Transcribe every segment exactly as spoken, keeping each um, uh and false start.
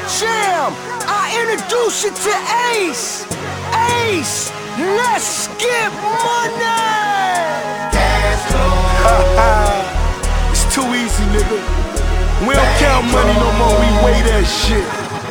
jam. I introduce you to Ace. Ace, let's get money. Cash flow. It's too easy, nigga. We don't count money no more, we weigh that shit.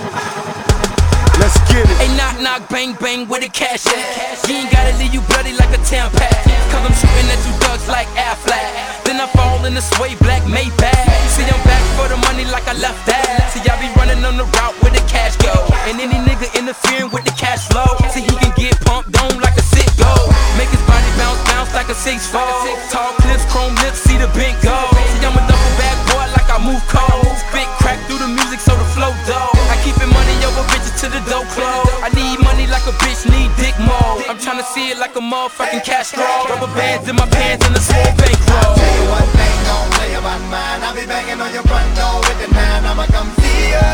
Let's get it. Hey, knock, knock, bang, bang, where the cash at? You ain't gotta leave you bloody like a Tampax. Cause I'm shooting at you ducks like Affleck. Then I fall in the sway black Maybach. See, I'm back for the money like I left that. See, I be running on the route where the cash go. And any nigga interfering with the cash flow, see, he can get pumped on like a sick go. Make his body bounce, bounce like a six four. Tall clips, chrome lips, see the bent go. See, I'm a double bad boy like I move cold. Spit crack through the music so the flow dope. I keep it money over bitches to the dough close. I need money like a bitch need dick mode. I'm tryna see it like a motherfucking Castro. Rubber bands in my pants and a small bankroll. Tell you one thing, don't play about mine. I'll be banging on your front door with the nine. I'ma come see ya.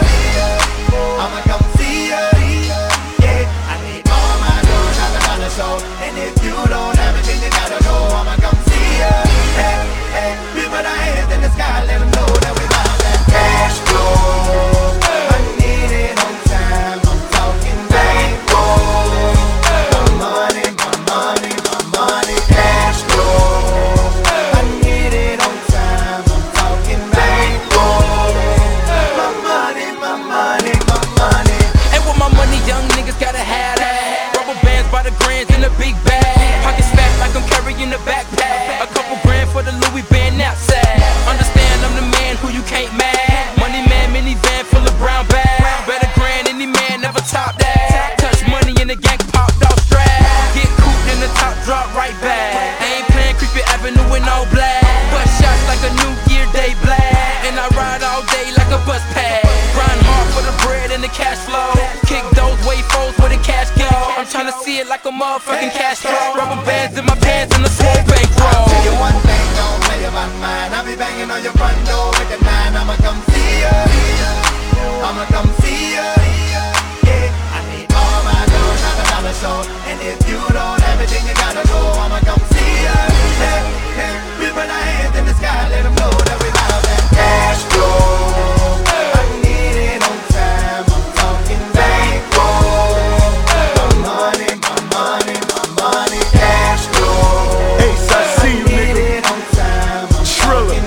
I'ma come see ya. Yeah, I need all my dough, not a dollar show. And if you don't have it, then you gotta go. I'ma come see ya. Hey, hey, we put our hands in the sky, let them know that we bout that cash flow. I need it on time. I'm talking bankroll. My money, my money, my money, cash flow. I need it on time. I'm talking bankroll. My money, my money, my money. And with my money, young niggas gotta have that. Rubber bands by the grands in a big bag. Pockets fat like I'm carrying a backpack. A couple grand for the Louis band outside. Understand I'm the man who you can't mad. Money man, minivan full of brown bags. Better grand, any man never top that. Touch money in the gang, popped off strap. Get cooped in the top, drop right back. I ain't playing Creepy Avenue in all black. Bust shots like a New Year Day black. And I ride all day like a bus pass. Grind hard for the bread and the cash flow. Kick those way foes where the cash go. I'm tryna see it like a motherfucking cash flow. Rubber bands in my pants and a small bankroll. Tell you one thing, don't play about mine. I'll be banging on your front door with the nine. I'ma come see ya. I'ma come see ya. Yeah, I need all my dough, not a dollar show. And if you don't have it, then you gotta go. I'ma come see ya. Hey, hey, we put our hands in the sky, let them know that we bout that cash flow. I need it on time. I'm talking bankroll. My money, my money, my money, cash flow. Ace, I see you, nigga. Triller.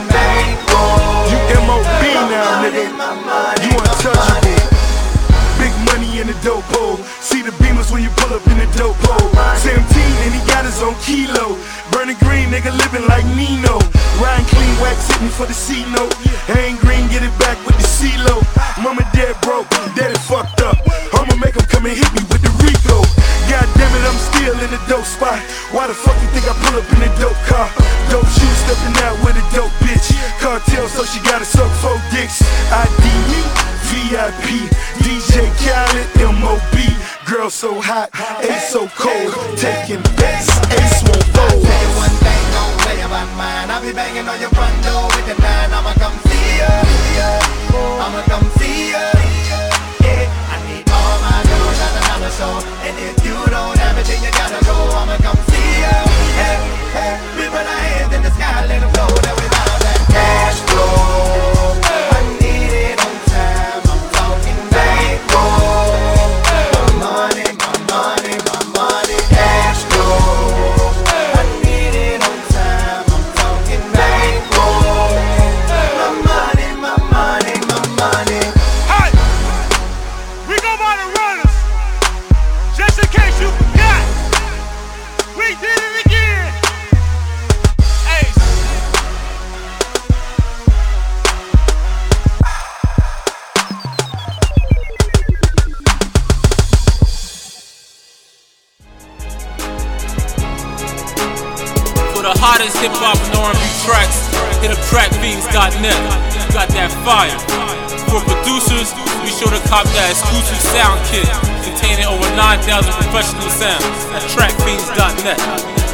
You M O B now, nigga. You untouchable. Big money in the dope hole. See the beamers when you pull up in the dope hole. seventeen and he got his own kilo. Burning green, nigga living like Nino. Riding clean, wax hitting for the C note. Ain't green, get it back with the C-Lo. Mama dead broke, daddy fucked up. I'ma make him come and hit me with the Rico. God damn it, I'm still in the dope spot. Why the fuck you think I pull up in a dope car? Dope shoes stepping out with a dope bitch. Cartel, so she gotta suck four dicks. I D me, V I P, D J Khaled, M O B. Girl so hot, Ace so cold. Taking bets, Ace won't fold. Tell you one thing, don't play about mine. I'll be banging on your front door with the nine. I'ma come see ya. I'ma come see ya. Yeah, I need all my dough, not a dollar show. And if you don't have it, then you gotta go. I'ma come see ya. Hey, hey, we put our hands in the sky, let them know that we bout that cash flow. I need it on time. I'm talking bankroll. My money, my money, my money, cash flow. I need it on time. I'm talking bankroll. My money, my money, my money. Hey, we go by the runners. Just in case you forgot, we did it again. Ace. For the hottest hip hop and R and B tracks, hit up track fiends dot net. You got that fire. For producers, be sure to cop that exclusive sound kit containing over nine thousand professional sounds at track fiends dot net.